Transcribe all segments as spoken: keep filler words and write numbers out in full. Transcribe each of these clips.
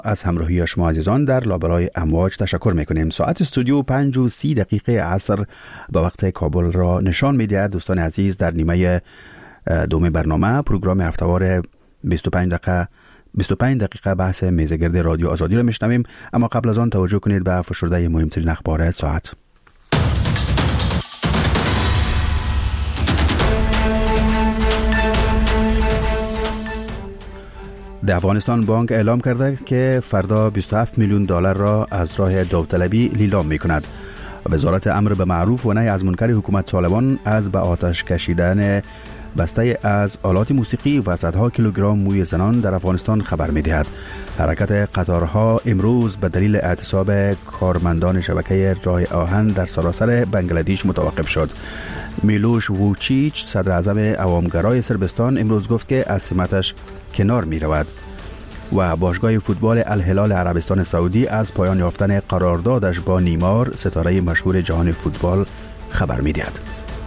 از همراهی شما عزیزان در لابلای امواج تشکر میکنیم. ساعت استودیو پنج و سی دقیقه عصر به وقت کابل را نشان میده. دوستان عزیز، در نیمه دوم برنامه پروگرام هفته‌وار بیست و پنج دقیقه بیست و پنج دقیقه بحث میزگرد رادیو آزادی را میشنویم، اما قبل از آن توجه کنید به فشرده مهمترین اخبار ساعت. در افغانستان بانک اعلام کرده که فردا بیست و هفت میلیون دلار را از راه داوطلبی لیلام می کند. وزارت امر به معروف و نهی از منکر حکومت طالبان از به آتش کشیدن بسته از آلات موسیقی و صدها کیلوگرم موی زنان در افغانستان خبر می دهد. حرکت قطارها امروز به دلیل اعتصاب کارمندان شبکه راه آهن در سراسر بنگلادیش متوقف شد. میلوش ووچیچ، صدر اعظم عوامگرای صربستان، امروز گفت که از سمتش کنار می رود. و باشگاه فوتبال الهلال عربستان سعودی از پایان یافتن قراردادش با نیمار، ستاره مشهور جهان فوتبال، خبر می دهد.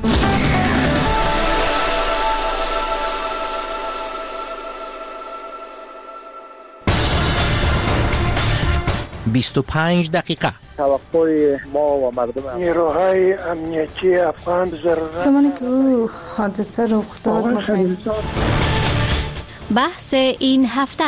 بیست و پنج دقیقه توقع ما و مردم نیروهای امنیتی افغان ضرورت زمانی که او حادثه رخ داد بحث این هفته.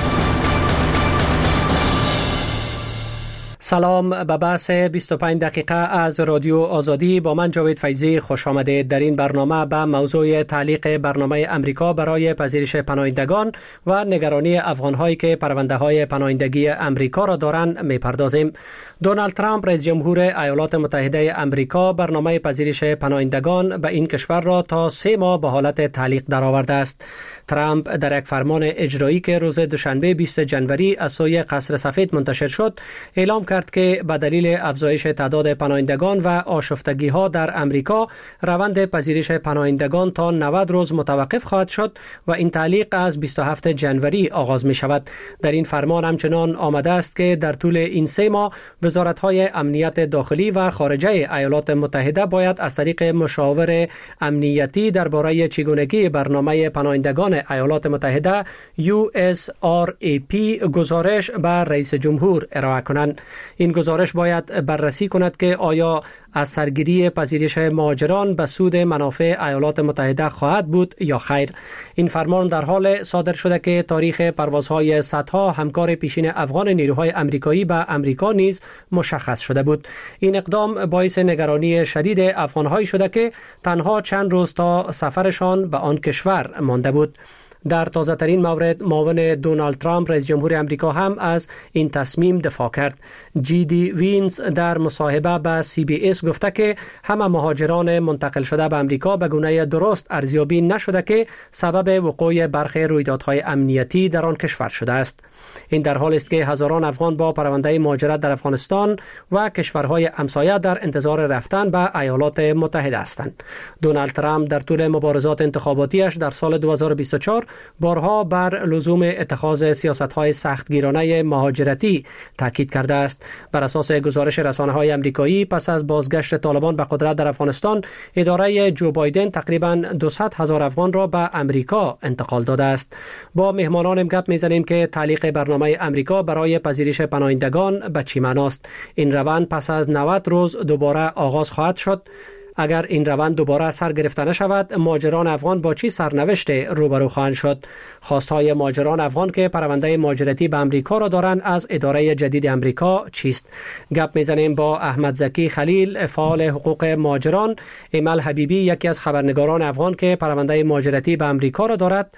سلام به بحث بیست و پنج دقیقه از رادیو آزادی. با من جاوید فیضی خوش آمدید. در این برنامه به موضوع تعلیق برنامه امریکا برای پذیرش پناهندگان و نگرانی افغان‌هایی که پرونده‌های پناهندگی امریکا را دارند می‌پردازیم. دونالد ترامپ رئیس جمهور ایالات متحده امریکا برنامه پذیرش پناهندگان به این کشور را تا سه ماه به حالت تعلیق درآورده است. ترامپ در یک فرمان اجرایی که روز دوشنبه بیست ژانویه از سوی قصر سفید منتشر شد، اعلام کرد که به دلیل افزایش تعداد پناهندگان و آشفتگی‌ها در امریکا، روند پذیرش پناهندگان تا نود روز متوقف خواهد شد و این تعلیق از بیست و هفتم ژانویه آغاز می شود. در این فرمان همچنان آمده است که در طول این سه ماه وزارت‌های امنیت داخلی و خارجه ایالات متحده باید از طریق مشاور امنیتی درباره چگونگی برنامه پناهندگان ایالات متحده یو اس آر ای پی گزارش به رئیس جمهور ارائه کنند. این گزارش باید بررسی کند که آیا از سرگیری پذیرش مهاجران به سود منافع ایالات متحده خواهد بود یا خیر. این فرمان در حال صادر شده که تاریخ پروازهای صدها همکار پیشین افغان نیروهای امریکایی به امریکا نیز مشخص شده بود. این اقدام باعث نگرانی شدید افغان‌هایی شده که تنها چند روز تا سفرشان به آن کشور مانده بود. در تازه ترین مورد، معاون دونالد ترامپ رئیس جمهور امریکا هم از این تصمیم دفاع کرد. جی دی وینز در مصاحبه با سی بی اس گفته که همه مهاجران منتقل شده به امریکا به گونه درست ارزیابی نشده که سبب وقوع برخی رویدادهای امنیتی در آن کشور شده است. این در حالی است که هزاران افغان با پرونده مهاجرت در افغانستان و کشورهای همسایه در انتظار رفتن به ایالات متحده هستند. دونالد ترامپ در طول مبارزات انتخاباتیش در سال دو هزار و بیست و چهار بارها بر لزوم اتخاذ سیاست‌های سختگیرانه مهاجرتی تاکید کرده است. بر اساس گزارش رسانه‌های آمریکایی، پس از بازگشت طالبان به قدرت در افغانستان، اداره جو بایدن تقریباً دویست هزار افغان را به امریکا انتقال داده است. با مهمانان گپ می‌زنیم که تعلیق برنامه امریکا برای پذیرش پناهندگان به چی معناست. این روند پس از نود روز دوباره آغاز خواهد شد. اگر این روند دوباره سر گرفته نشود، مهاجران افغان با چی سرنوشت روبرو خواهند شد؟ خواستهای مهاجران افغان که پرونده مهاجرتی به امریکا را دارند از اداره جدید امریکا چیست؟ گپ میزنیم با احمد زکی خلیل، فعال حقوق مهاجران. ایمل حبیبی، یکی از خبرنگاران افغان که پرونده مهاجرتی به امریکا را دارد.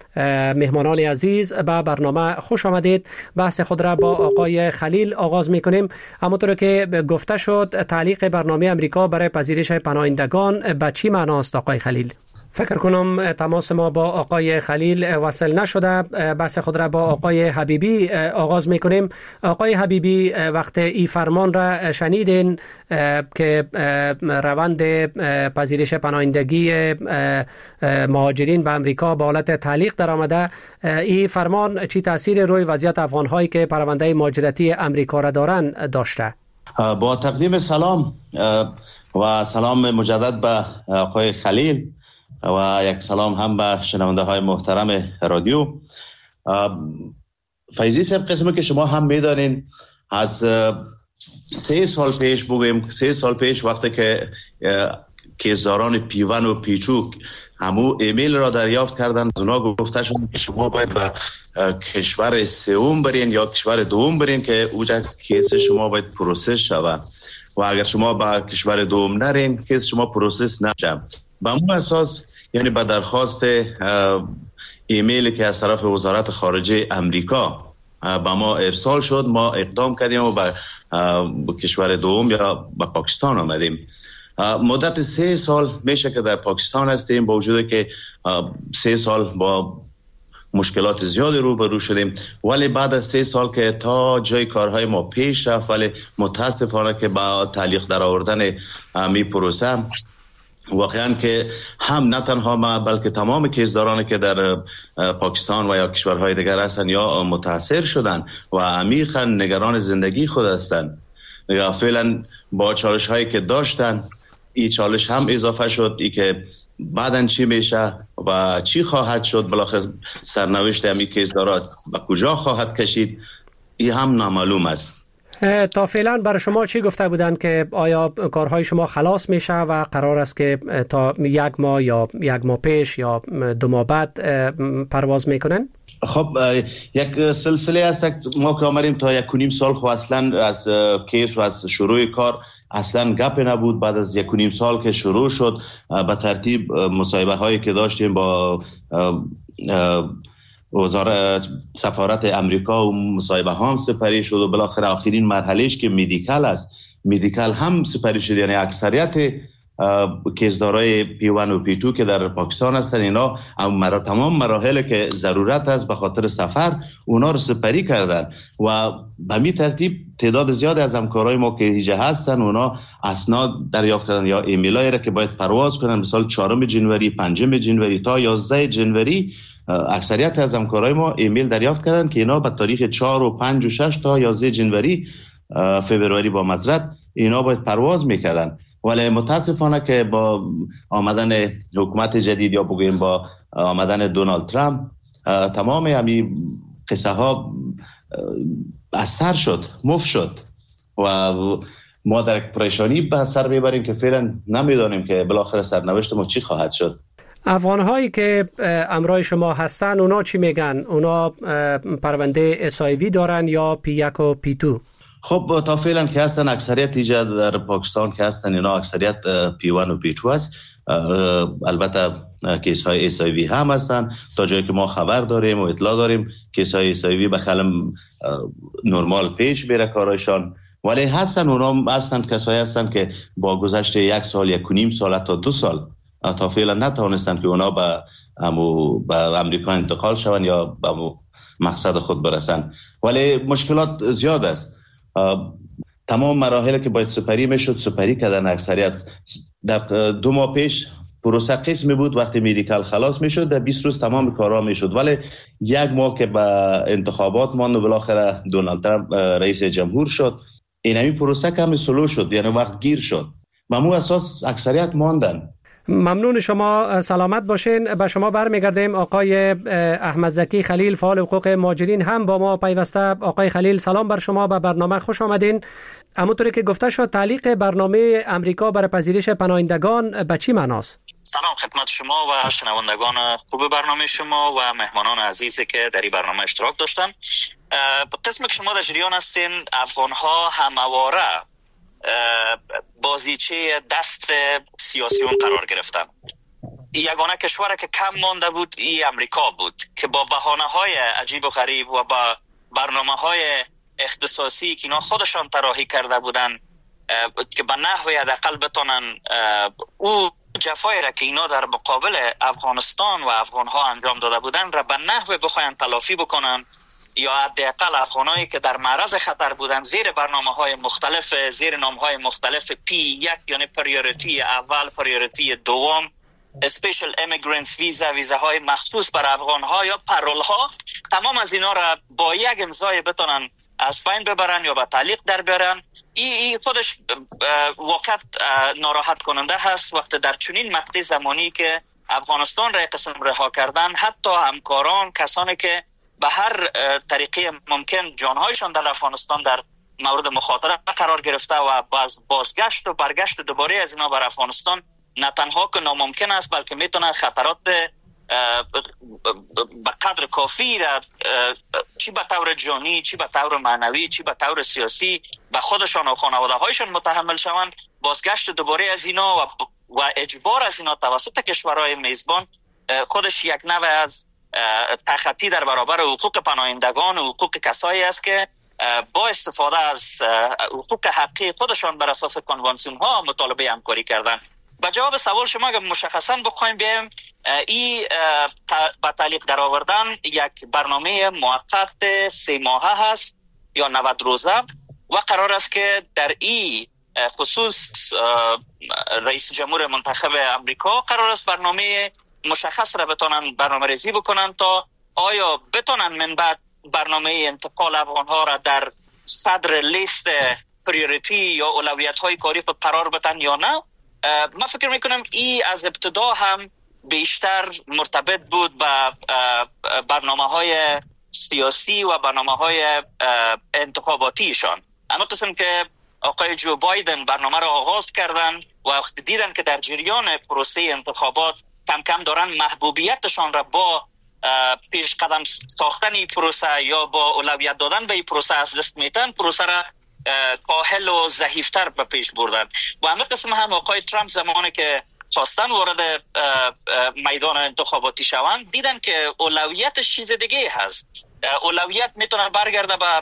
مهمانان عزیز، به برنامه خوش آمدید. بحث خود را با آقای خلیل آغاز می کنیم. همونطور که گفته شد، تعلیق برنامه امریکا برای پذیرش پناهندگان به چی معناست آقای خلیل؟ فکر کنم تماس ما با آقای خلیل وصل نشده. بحث خود را با آقای حبیبی آغاز می کنیم. آقای حبیبی، وقت این فرمان را شنیدین که روند پذیرش پناهندگی مهاجرین به امریکا به حالت تعلیق در آمده، این فرمان چی تاثیر روی وضعیت افغان‌هایی که پرونده مهاجرتی امریکا را دارند داشته؟ با تقدیم سلام و سلام مجدد به آقای خلیل و یک سلام هم به شنونده های محترم رادیو. فیضی صاحب، قسمی که شما هم میدانین از سه سال پیش بگویم سه سال پیش وقتی که کیسداران پیون و پیچوک همو ایمیل را دریافت کردن، اونا گفته شد که شما باید به کشور سوم برین یا کشور دوم برین که اوجا کیس شما باید پروسس شود و اگر شما به کشور دوم نرین کیس شما پروسس نشه. به اون اساس یعنی به درخواست ایمیلی که از طرف وزارت خارجه امریکا با ما ارسال شد، ما اقدام کردیم و به کشور دوم یا به پاکستان آمدیم. مدت سه سال میشه که در پاکستان هستیم، با وجود که سه سال با مشکلات زیادی روبرو شدیم، ولی بعد از سه سال که تا جای کارهای ما پیش رفت، ولی متاسفانه که با تعلیق در آوردن می پروسه واقعا که هم نه تنها ما بلکه تمام کیسدارانی که در پاکستان و یا کشورهای دیگر هستند یا متاثر شدن و عمیقا نگران زندگی خود هستند. یا فعلا با چالش هایی که داشتن این چالش هم اضافه شد، ای که بعدن چی میشه و چی خواهد شد، بالاخره سرنوشت همی کیسدارا به کجا خواهد کشید، این هم نامعلوم است. تا فعلا برای شما چی گفته بودن که آیا کارهای شما خلاص میشه و قرار است که تا یک ماه یا یک ماه پیش یا دو ماه بعد پرواز میکنن؟ خب یک سلسله است ما که آمدیم تا یک و نیم سال خب اصلا از کیس و از شروع کار اصلا گپ نبود. بعد از یک و نیم سال که شروع شد به ترتیب مصاحبه هایی که داشتیم با وزارت سفارت امریکا و مصاحبه هم سپری شد و بالاخره آخرین مرحلهش که مدیکال است، مدیکال هم سپری شد. یعنی اکثریت کیسدارای پی ون و پی تو که در پاکستان هستن اینا مرا تمام مراحل که ضرورت است به خاطر سفر اونا رو سپری کردن و به می ترتیب تعداد زیاد از همکارای ما که هیجه هستن اونا اسناد دریافت کردن یا ایمیلایی را که باید پرواز کنن، مثلا چهارم جنوری، پنجم جنوری تا یازده جنوری اکثریت از همکارای ما ایمیل دریافت کردن که اینا به تاریخ چهار و پنج و شش تا یازده جنوری فوریه با معذرت اینا باید پرواز میکردن. ولی متاسفانه که با آمدن حکومت جدید یا بگویم با آمدن دونالد ترامپ تمام همین قصه ها اثر شد، مفت شد و ما در پریشانی به سر میبریم که فعلا نمیدانیم که بالاخره سرنوشت ما چی خواهد شد. افغان هایی که امرای شما هستن اونا چی میگن؟ اونا پرونده اس آی وی دارن یا پی یک و پی دو؟ خب تا فعلا که هستن اکثریت ایجا در پاکستان که هستن اینا اکثریت پی ون و پی دو هست. البته کیس های اس آی وی هم هستن، تا جایی که ما خبر داریم و اطلاع داریم کیس های اس آی وی به خلم نرمال پیش بره کارایشان، ولی هستن اونا هستن کسایی هستن که با گذشت یک سال یک و نیم سال تا دو سال تا فعلا نتوانستن که اونا به امو به امریکا انتقال شون یا به مقصد خود برسن. ولی مشکلات زیاد است. تمام مراحل که باید سپری میشد سپری کردن اکثریت. در دو ماه پیش پروسه قسمی بود، وقتی مدیکال خلاص میشد در بیست روز تمام کارا میشد، ولی یک ماه که به انتخابات ماند و بالاخره دونالد ترامپ رئیس جمهور شد این همین پروسه کمی سلو شد، یعنی وقت گیر شد. به مو اساس اکثریت ماندن. ممنون شما، سلامت باشین. به شما برمیگردیم. آقای احمد زکی خلیل فعال حقوق مهاجرین هم با ما پیوسته. آقای خلیل سلام بر شما، به برنامه خوش آمدین. همونطوری که گفته شد تعلیق برنامه امریکا برای پذیرش پناهندگان به چی معناست؟ سلام خدمت شما و شنوندگان خوب برنامه شما و مهمانان عزیزی که در این برنامه اشتراک داشتن. قسم که شما در جریان هستین، افغان ها همواره بازیچه دست سیاسیون قرار گرفتن. یگانه کشوری که کم مانده بود ای امریکا بود که با بهانه های عجیب و غریب و با برنامه های اختصاصی که اینا خودشان طراحی کرده بودن که به نحوی حداقل بتونن او جفایی را که اینا در مقابل افغانستان و افغان ها انجام داده بودن را به نحوی بخواین تلافی بکنن، یا حداقل افغانایی که در معرض خطر بودن زیر برنامه‌های مختلف، زیر نام‌های مختلف پی یک یعنی پریوریتی اول، پریوریتی دوم، اسپیشل امیگرنتس ویزا، ویزاهای مخصوص برای افغان‌ها یا پرول‌ها، تمام از اینا را با یک امضای بتونن از بین ببرن یا با تعلیق در بیارن. این ای خودش واقعا ناراحت کننده هست وقتی در چنین مقطع زمانی که افغانستان را قسم رها کردن، حتی همکاران، کسانی که به هر طریقه ممکن جانهایشان در افغانستان در مورد مخاطره قرار گرفته و باز بازگشت و برگشت دوباره از اینا بر افغانستان نه تنها که ناممکن است بلکه میتونه خطرات به قدر کافی را چی به طور جانی، چی به طور معنوی، چی به طور سیاسی به خودشان و خانواده هایشان متحمل شوند. بازگشت دوباره از اینا و, و اجبار از اینا توسط کشورهای میزبان خودش یک نوع از تخطی در برابر حقوق پناهندگان و حقوق کسایی است که با استفاده از حقوق حقی خودشان بر اساس کنوانسیون ها مطالبه همکاری کردن. با جواب سوال شما اگر مشخصا بخوایم بیایم، این با تعلیق در آوردن یک برنامه موقت سه ماهه هست یا نود روزه و قرار است که در این خصوص رئیس جمهور منتخب امریکا قرار است برنامه مشخص را بتونن برنامه ریزی بکنن تا آیا بتونن من بعد برنامه انتقال افغان ها را در صدر لیست پریوریتی یا اولویت های کاری خود قرار بدن یا نه. من فکر میکنم این از ابتدا هم بیشتر مرتبط بود با برنامه های سیاسی و برنامه های انتخاباتیشان. اما قسم که آقای جو بایدن برنامه را آغاز کردن و وقتی دیدن که در جریان پروسه انتخابات کم کم دارن محبوبیتشان را با پیش قدم ساختن این پروسه یا با اولویت دادن به این پروسه از دست میتن، پروسه را کاهل و ضعیفتر به پیش بردن. و همه قسم هم آقای ترامپ زمانی که خواستن وارد میدان انتخاباتی شوند دیدن که اولویتش چیز دیگه هست. اولویت میتونه برگرده به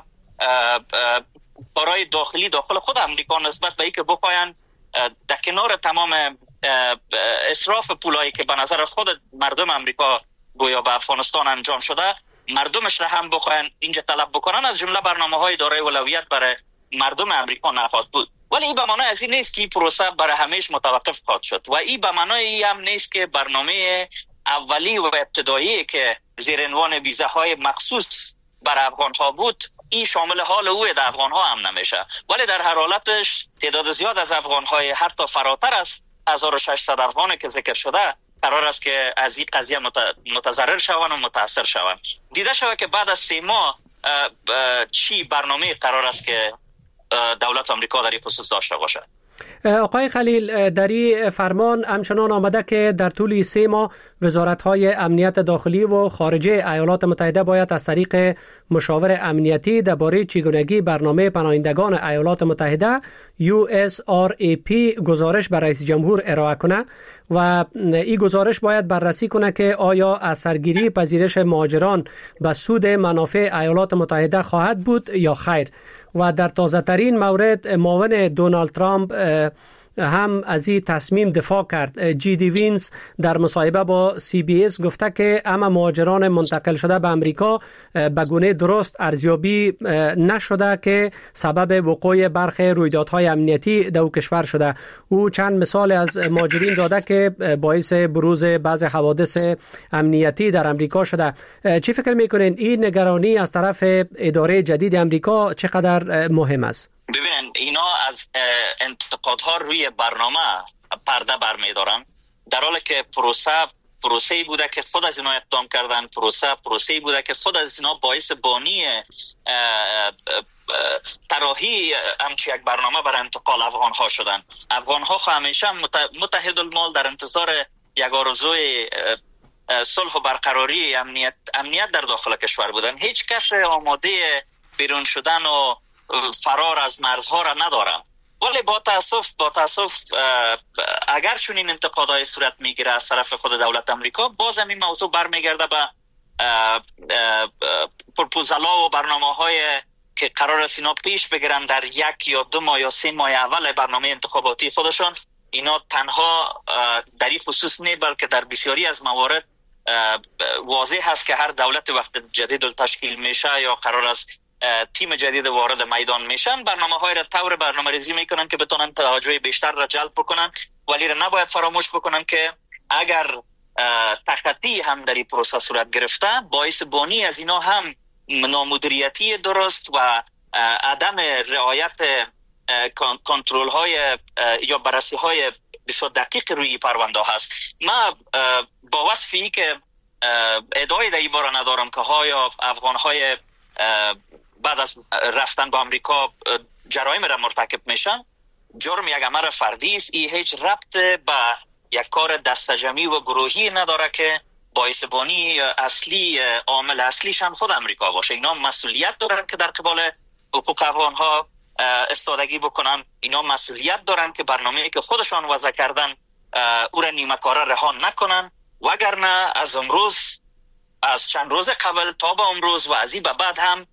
برای داخلی داخل خود امریکا نسبت به اینکه بخواین در کنار تمام اسراف پولایی که به نظر خود مردم امریکا گویا به افغانستان انجام شده، مردمش را هم بخواین اینجا طلب بکنن، از جمله برنامه‌های دارای اولویت برای مردم امریکا نخواهد بود. ولی این به معنای از این نیست که این پروسه برای همیشه متوقف خواهد شد و این به معنای این هم نیست که برنامه اولی و ابتدایی که زیر عنوان ویزاهای مخصوص برای افغان ها بود این شامل حال او در افغان ها هم نمیشه. ولی در هر حالتش تعداد زیاد از افغان های حتی فراتر از هزار و ششصد افغانی که ذکر شده قرار است که از این قضیه متضرر شوند و متاثر شوند. دیده شود که بعد از سه ماه چی برنامه قرار است که دولت آمریکا در این خصوص داشته باشد. آقای خلیل، در این فرمان همچنان آمده که در طول سه ماه وزارت‌های امنیت داخلی و خارجه ایالات متحده باید از طریق مشاور امنیتی درباره چگونگی برنامه پناهندگان ایالات متحده یو اس آر ای پی گزارش به رئیس جمهور ارائه کنه و این گزارش باید بررسی کنه که آیا اثرگیری پذیرش مهاجران به سود منافع ایالات متحده خواهد بود یا خیر. و در تازه ترین مورد معاون دونالد ترامپ هم از این تصمیم دفاع کرد. جی دی وینز در مصاحبه با سی بی اس گفته که اما مهاجران منتقل شده به امریکا به گونه درست ارزیابی نشده که سبب وقوع برخی رویدادهای امنیتی در کشور شده. او چند مثال از مهاجرین داده که باعث بروز بعض حوادث امنیتی در امریکا شده. چی فکر میکنین این نگرانی از طرف اداره جدید امریکا چقدر مهم است؟ ببینن اینا از انتقادها روی برنامه پرده برمیدارن، در حالی که پروسه پروسه‌ای بوده که خود از اینا اقدام کردن، پروسه پروسه‌ای بوده که خود از اینا باعث بانی طراحی همچی یک برنامه برای انتقال افغان ها شدن. افغان ها همیشه متحد المال در انتظار یک آرزوی صلح و برقراری امنیت امنیت در داخل کشور بودن. هیچ کس آماده بیرون شدن و فرار از مرزها را ندارم. ولی با تاسف با تاسف اگر چون این انتقادهای صورت میگیره از طرف خود دولت امریکا، باز این موضوع برمیگرده به پروپوزال‌ها و برنامه‌های که قرار است اینا پیش بگیرن در یک یا دو ماه یا سه ماه اول برنامه انتخاباتی خودشان. اینا تنها در این خصوص نه بلکه در بسیاری از موارد واضح هست که هر دولت وقت جدید تشکیل میشه یا قرار است تیم جدید وارد میدان میشن، برنامه های را طور برنامه ریزی میکنن که بتونن توجه بیشتر را جلب بکنن. ولی را نباید فراموش بکنن که اگر تخطی هم در این پروسه صورت گرفته، باعث بانی از اینا هم نامدیریتی درست و عدم رعایت کنترل های یا بررسی های بسیار دقیق روی پرونده هست. ما با وصفی که ادعای در این باره ندارم که ها افغان های بعد از رفتن به امریکا جرایم را مرتکب میشن. جرم یک عمل فردی است، این هیچ ربط به یک کار دستجمعی و گروهی نداره که باعث بانی اصلی عامل اصلیشان خود امریکا باشه. اینا مسئولیت دارن که در قبال حقوق افغان ها استادگی بکنن. اینا مسئولیت دارن که برنامه‌ای که خودشان وضع کردن او را نیمه کاره رها نکنن، وگرنه از امروز از چند روز قبل تا به امروز و از این به بعد هم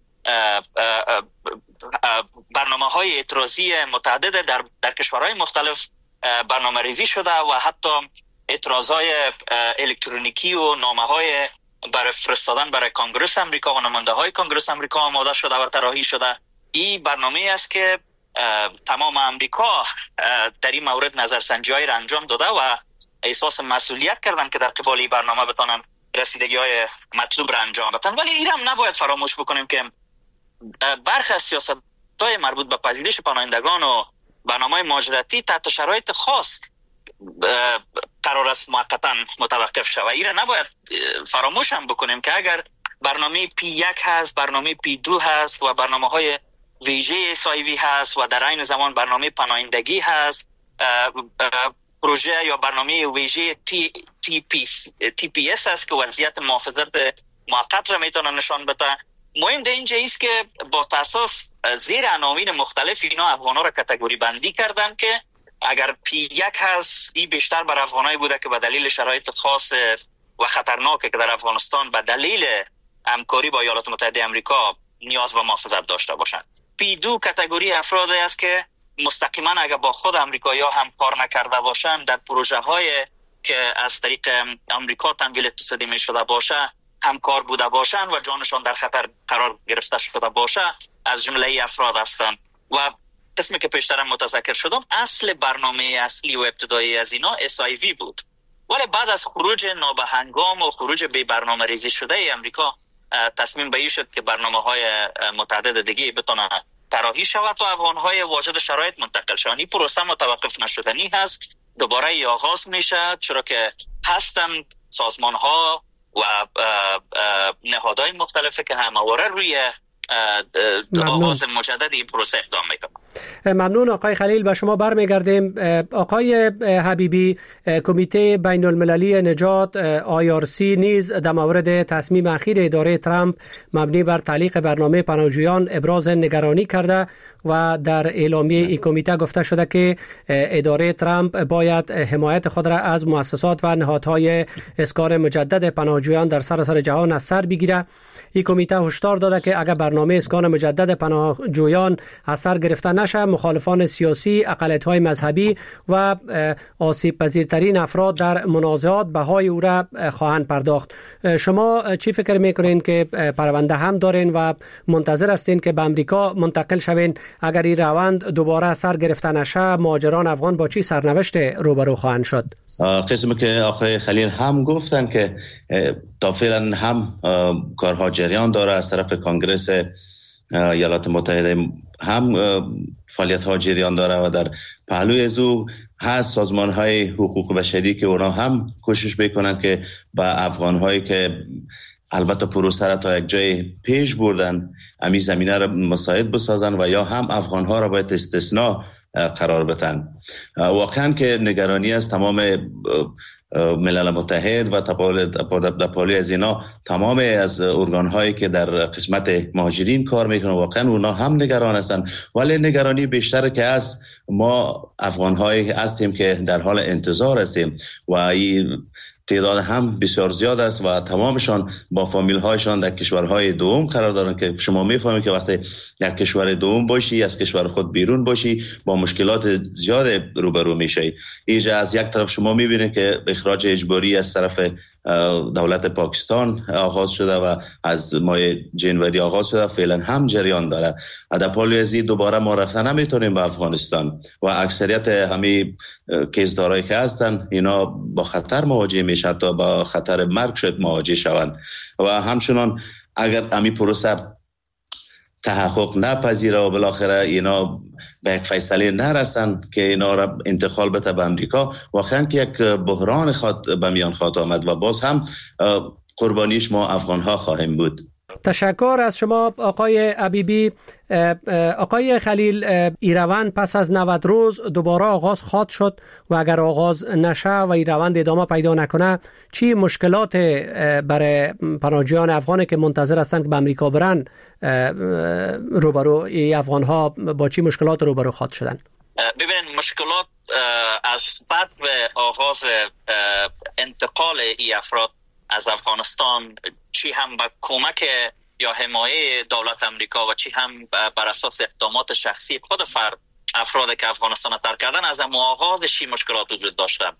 برنامه های اعتراضی متعدد در, در کشورهای مختلف برنامه ریزی شده و حتی اعتراض های الکترونیکی و نامه های برای فرستادن برای کنگره امریکا و نماینده های کنگره امریکا آماده شده و طراحی شده. این برنامه است که تمام امریکا در این مورد نظرسنجی های را انجام داده و احساس مسئولیت کردن که در قبال این برنامه بتونن رسیدگی های مطلوب را انجام بدن. ولی این هم نباید فراموش بکنیم که برخی از سیاست های مربوط به پذیرش پناهندگان و برنامه مهاجرتی تحت شرایط خاص قرار است موقتا متوقف شود. این را نباید فراموش هم بکنیم که اگر برنامه پی یک هست، برنامه پی دو هست و برنامه های ویژه ایسایوی هست و در این زمان برنامه پناهندگی هست، پروژه یا برنامه ویژه تی, تی, پی, تی پی اس هست که وضعیت محافظت موقت را میتونه نشان بده. مهم در اینجا است که با تاسف زیر عناوین مختلف اینا افغانا را کاتگوری بندی کردن که اگر پی یک هست این بیشتر بر افغانایی بوده که به دلیل شرایط خاص و خطرناکه که در افغانستان به دلیل همکاری با ایالات متحده آمریکا نیاز به محافظت داشته باشند. پی دو کاتگوری افرادی است که مستقیما اگر با خود امریکایی‌ها هم کار نکرده باشند در پروژه های که از طریق امریکا تمویل اقتصادی می شده باشه همکار بوده باشند و جانشان در خطر قرار گرفته شده باشه از جمله افراد هستند. و قسمی که پیشترم متذکر شدم اصل برنامه اصلی و ابتدایی از اینا اس آی وی بود، ولی بعد از خروج نابهنگام و خروج بی برنامه ریزی شده ای امریکا تصمیم به این شد که برنامه های متعدد دیگه بتونه طراحی شود و افغان های واجد شرایط منتقل شوند. این پروسه متوقف نشدنی هست، دوباره ای آغاز میشه، چرا که هستن سازمان ها و نهادهای مختلفه که همواره روی آغاز مجدد این پروسه اقدام میکنن. ممنون آقای خلیل. به شما برمیگردیم. آقای حبیبی، کمیته بین المللی نجات آی آر سی نیز در مورد تصمیم اخیر اداره ترامپ مبنی بر تعلیق برنامه پناهجویان ابراز نگرانی کرده و در اعلامیه این کمیته گفته شده که اداره ترامپ باید حمایت خود را از مؤسسات و نهادهای اسکان مجدد پناهجویان در سراسر جهان از سر بگیره. این کمیته هشدار داده که اگر برنامه اسکان مجدد پناهجویان از سر گرفته نشه، مخالفان سیاسی، اقلیت‌های مذهبی و آسیب پذیرترین افراد در منازعات بهای او را خواهند پرداخت. شما چی فکر میکنین که پرونده هم دارین و منتظر هستین که به امریکا منتقل شوین؟ اگر این روند دوباره سر گرفته نشه، مهاجران افغان با چی سرنوشت روبرو خواهند شد؟ قسمی که آقای خلیل هم گفتن که تا فعلا هم کارها جریان داره از طرف کنگرس ایالات متحده، هم فعالیت ها جریان داره و در پهلوی از او هست سازمان های حقوق بشری که اونا هم کوشش بکنن که با افغان هایی که البته پروسه را تا یک جای پیش بردن امی زمینه را مساعد بسازن و یا هم افغان ها را باید استثناء قرار بدن. واقعا که نگرانی است تمام ملل متحد و تپالی از اینا، تمام از ارگان هایی که در قسمت مهاجرین کار میکنن واقعا اونا هم نگران هستن، ولی نگرانی بیشتر که است ما افغان هایی هستیم که در حال انتظار هستیم و این تعداد هم بسیار زیاد است و تمامشان با فامیل هایشان در کشورهای دوم قرار دارن که شما میفهمید که وقتی در کشور دوم باشی، از کشور خود بیرون باشی، با مشکلات زیاد روبرو میشی. اینجا از یک طرف شما میبینید که اخراج اجباری از طرف دولت پاکستان آغاز شده و از ماه جنوری آغاز شده، فعلا هم جریان داره. در پالی ازی دوباره ما رفتن نمیتونیم به افغانستان و اکثریت همه کیسدارایی که هستن اینا با خطر مواجه میشن، تا با خطر مرگ شد مواجه شوند و همچنان اگر همین پروسه تحقق نپذیره و بالاخره اینا به یک فیصله نرسن که اینا را انتقال بده به امریکا، واقعا که یک بحران خود به میان خواهد آمد و باز هم قربانیش ما افغان ها خواهیم بود. تشکر از شما آقای حبیبی. آقای خلیل، این روند پس از نود روز دوباره آغاز خواهد شد و اگر آغاز نشه و این روند ادامه پیدا نکنه چی مشکلات برای پناهجویان افغانی که منتظر هستند که به امریکا برن روبرو ای افغان ها با چی مشکلات روبرو خواهد شدن؟ ببینید، مشکلات از بعد آغاز انتقال ای افراد از افغانستان، چی هم با کمک یا حمایه دولت امریکا و چی هم بر اساس اقدامات شخصی خود فرد افراد که افغانستان ترک کردن، از آغازش مشکلات وجود داشته.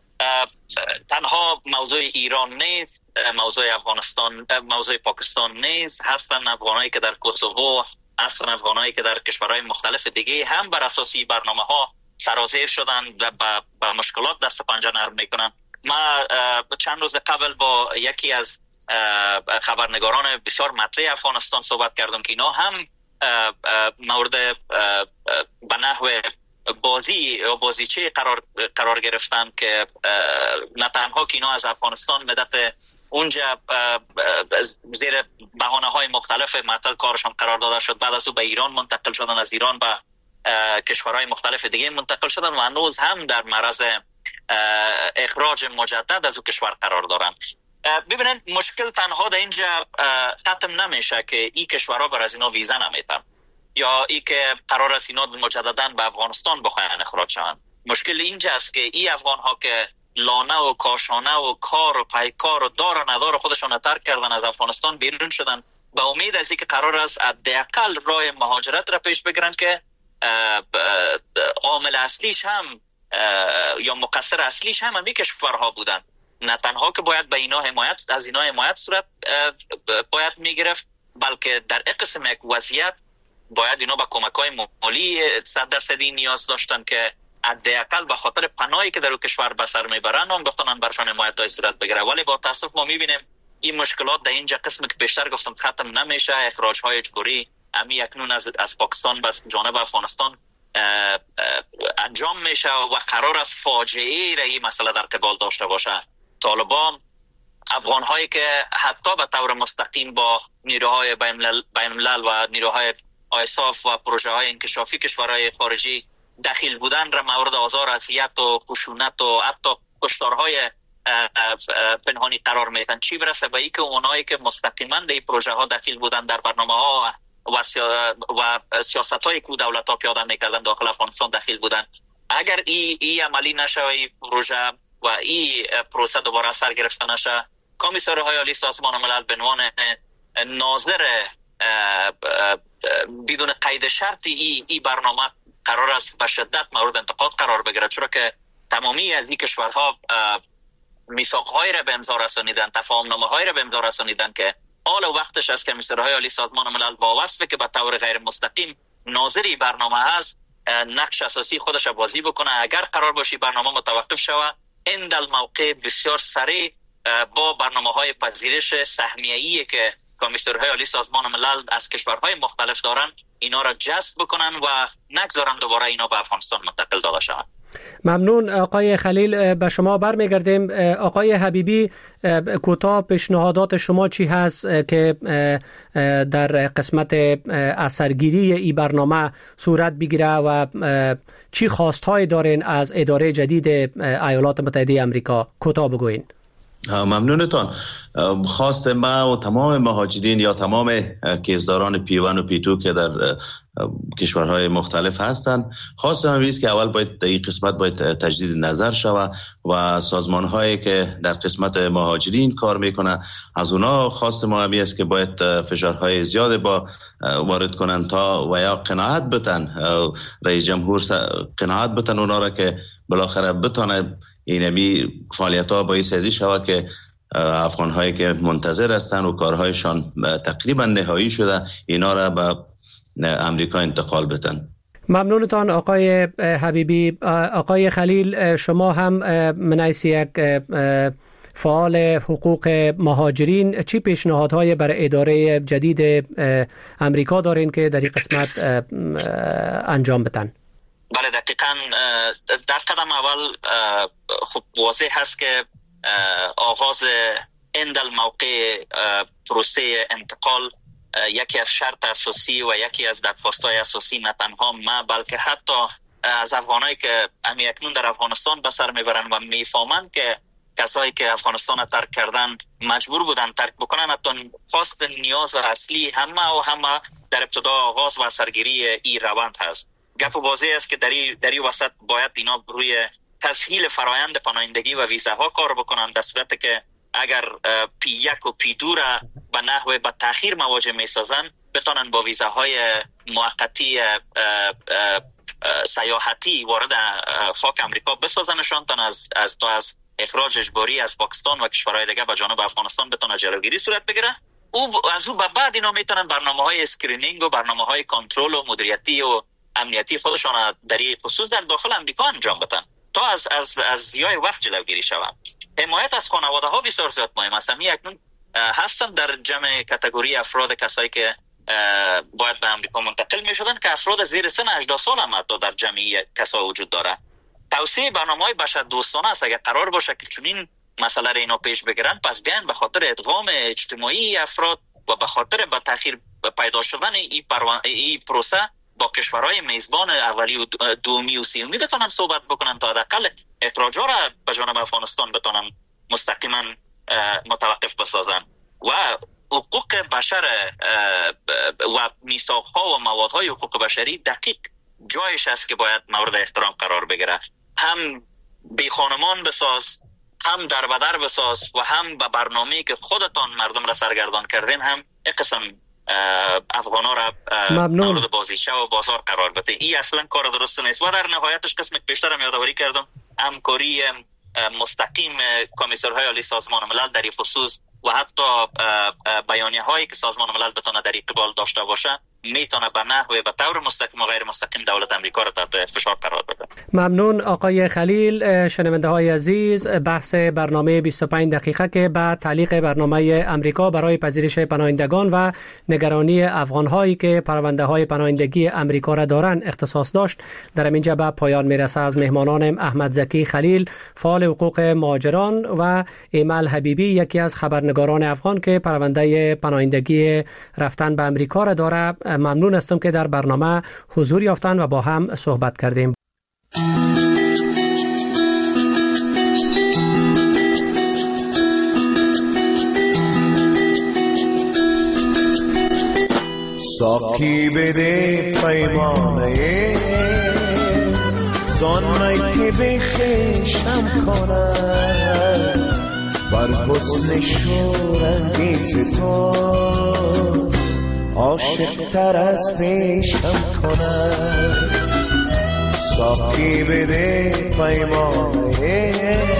تنها موضوع ایران نیست، موضوع افغانستان، موضوع پاکستان نیست، هستن افغانایی که در کوسوو، هستن افغانایی که در کشورهای مختلف دیگه هم بر اساس برنامه ها سرازیر شدن و با مشکلات دست پنجه نرم میکنن. ما چند روز قبل با یکی از خبرنگاران بسیار مطلع افغانستان صحبت کردم که اینا هم مورد به نحو بازی یا بازیچه قرار قرار گرفتن که نه تنها که اینا از افغانستان مدت اونجا زیر بهانه های مختلف معطل کارشان قرار داده شد، بعد از او به ایران منتقل شدن، از ایران به کشورهای مختلف دیگه منتقل شدن و هنوز هم در معرض اخراج مجدد از او کشور قرار دارن. ببینید، مشکل تنها در اینجا ختم نمیشه که این کشورها بر از اینا ویزا نمیدن یا ای که قرار است اینا مجددا به افغانستان بخواین اخراج شوند. مشکل اینجا است که این افغان ها که لانه و کاشانه و کار و پیکار و دار و ندار خودشان ترک کردن، از افغانستان بیرون شدن به امید از اینکه قرار است حداقل راه مهاجرت را پیش بگیرن که عامل اصلیش هم یا مقصر اصلیش هم همین کشورها بودن. نه تنها که باید به اینا حمایت از اینا حمایت صورت باید میگرفت، بلکه در این قسم یک وضعیت باید اینا با کمک‌های مالی صد درصدی نیاز داشتن که حداقل به خاطر پناهی که در اون کشور به سر میبرن هم بتونن برشان حمایت صورت بگیره. ولی با تاسف ما میبینیم این مشکلات در اینجا قسمی که بیشتر گفتم ختم نمیشه. اخراج‌های اجباری امی اکنون از از پاکستان به جانب افغانستان انجام میشه و قرار است فاجعه را این مسئله در قبال داشته باشه. طالبان افغان هایی که حتی به طور مستقیم با نیروهای بین الملل و نیروهای آیساف و پروژه های انکشافی کشورهای خارجی دخیل بودن را مورد آزار، اذیت و خشونت و حتی کشتارهای پنهانی قرار میدن، چی برسه به اینکه اونایی که مستقیما در این پروژه ها دخیل بودن در برنامه ها و, سیا... و سیاست هایی که دولت ها پیاده میکردن داخل افغانستان دخیل بودن. اگر این ای عملی نشه این پروژه و این پروسه دوباره سر گرفته نشه، کمیسرهای عالی سازمان ملل به عنوان ناظر بدون قید شرطی ای, ای برنامه قرار است به شدت مورد انتقاد قرار بگیرد، چرا که تمامی از این کشورها میثاق‌هایی را به امضا رسانیدن، تفاهم‌نامه‌هایی را به امضا رسانیدن که حال وقتش است که کمیسرهای عالی سازمان ملل با وصفه که به طور غیر مستقیم ناظری برنامه هست نقش اساسی خودش بازی بکنه. اگر قرار باشی برنامه متوقف شود، این در موقع بسیار سریع با برنامه‌های پذیرش سهمیه‌ای که کمیسرهای عالی سازمان ملل از کشورهای مختلف دارن اینا را جذب بکنن و نگذارن دوباره اینا به افغانستان منتقل داده شوند. ممنون آقای خلیل. به شما برمیگردیم. آقای حبیبی، کوتاه پیشنهادات شما چی هست که در قسمت اثرگیری این برنامه صورت بگیره و چی خواستهایی دارین از اداره جدید ایالات متحده آمریکا؟ کوتاه بگوین. ممنونتان. خواست ما و تمام مهاجرین یا تمام کیسداران پیوان و پیتو که در کشورهای مختلف هستند، خواست هم است که اول باید در این قسمت باید تجدید نظر شود و سازمان‌هایی که در قسمت مهاجرین کار میکنن از اونا خواست ما هم است که باید فشارهای زیاد با وارد کنن تا و یا قناعت بتن رئیس جمهور قناعت بتن اونا را که بالاخره بتونه اینمی فعالیت ها باعث ازی شود که افغان هایی که منتظر هستن و کارهایشان تقریبا نهایی شده اینا را به امریکا انتقال بدن. ممنونتان آقای حبیبی. آقای خلیل، شما هم من حیث یک فعال حقوق مهاجرین چی پیشنهادهای برای اداره جدید امریکا دارین که در این قسمت انجام بدن؟ بله، دقیقاً در قدم اول خب واضح هست که آغاز اند الموقع پروسه انتقال یکی از شرط اساسی و یکی از درخواست‌های اساسی نه تنها ما بلکه حتی از افغانایی که همی اکنون در افغانستان به سر میبرن و میفهمن که کسایی که افغانستان ترک کردن مجبور بودن ترک بکنن، حتی خواست نیاز اصلی همه و همه در ابتدا آغاز و سرگیری این روند هست. گپ واضح است که در این وسط باید اینا روی تسهیل فرایند پناهندگی و ویزاها کار بکنن، در صورتی که اگر پی یک و پی دو را به نحو به تأخیر مواجه می سازن بتانن با ویزاهای موقتی سیاحتی وارد خاک امریکا بسازنشان تا از از تا از اخراج اجباری از پاکستان و کشورهای دیگه به جانب افغانستان بتونه جلوگیری صورت بگیره. او از او به بعد اینا میتونن برنامه‌های اسکرینینگ و برنامه‌های کنترل و مدیریتی و امنیتی خودشان در این خصوص در داخل امریکا انجام بدن تا از از از زیای وقت جلوگیری شود. حمایت از خانواده ها بسیار زیاد مهم است. می اکنون هستن در جمع کاتگوری افراد کسایی که باید به امریکا منتقل می شدن که افراد زیر سن هجده سال هم حتی در جمعی کسا وجود داره. توسعه برنامه‌های بشر دوستانه است. اگر قرار باشه که چنین مسئله را اینا پیش بگیرن پس بیان به خاطر ادغام اجتماعی افراد و به خاطر به تأخیر پیدا شدن این این پروسه با کشورهای میزبان اولی و دومی و سومی بتونن صحبت بکنن تا حداقل اخراج‌ها را به جانب افغانستان بتونن مستقیما متوقف بسازن و حقوق بشر و میثاق‌ها و موادهای حقوق بشری دقیق جایش است که باید مورد احترام قرار بگیره. هم بی خانمان بساز، هم در بدر بساز و هم به برنامه‌ای که خودتان مردم را سرگردان کردین هم یک قسم افغانا را مورد بازیچه و بازار قرار بده. این اصلا کار درست نیست و در نهایتش قسم پیشتر هم یادآوری کردم همکاری مستقیم کمیسرهای عالی سازمان ملل در این خصوص و حتی بیانیه هایی که سازمان ملل بتونه در قبال داشته باشه میتونه به نحو به طور مستقیم و غیر مستقیم دولت امریکا را تحت فشار قرار بده. ممنون آقای خلیل. شنونده های عزیز، بحث برنامه بیست و پنج دقیقه که به تعلیق برنامه امریکا برای پذیرش پناهندگان و نگرانی افغان هایی که پرونده های پناهندگی امریکا را دارند اختصاص داشت در اینجا به پایان میرسه. از مهمانانم احمد زکی خلیل فعال حقوق مهاجران و ایمل حبیبی یکی از خبرنگاران افغان که پرونده پناهندگی رفتن به امریکا را داره ممنون هستم که در برنامه حضور یافتن و با هم صحبت کردیم. ساقی بده پیمانه زانمه که به خیشم کنم بر حسن شورانگیز تو عاشق تر از پیشم کنم. ساقی بده پیمانه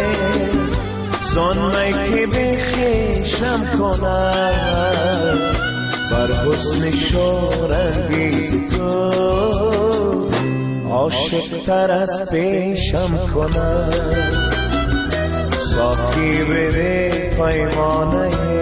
زانمه که به خیشم کنم بر حسن شورانگیز تو عاشق تر از پیشم کنم. ساقی بده پیمانه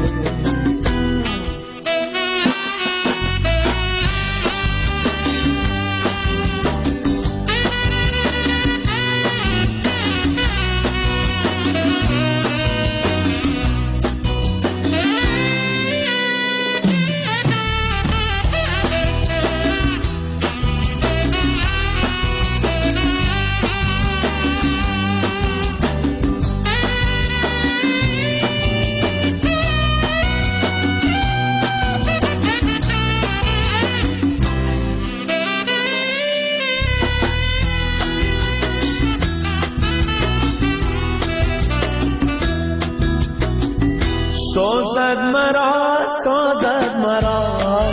سازد مرا سازد مرا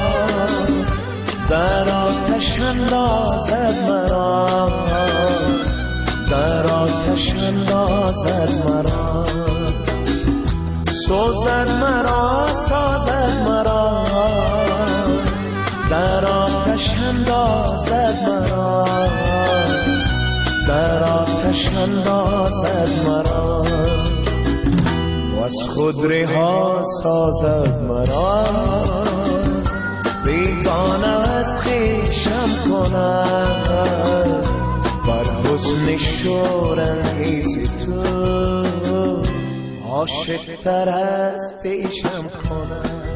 در آتش اندازد مرا در آتش اندازد مرا سازد مرا سازد مرا در آتش اندازد مرا در آتش اندازد مرا از خود رها سازد مرا بیگانه از خویشم کند بر حسن شورانگیز تو عاشق تر از پیشم کنم.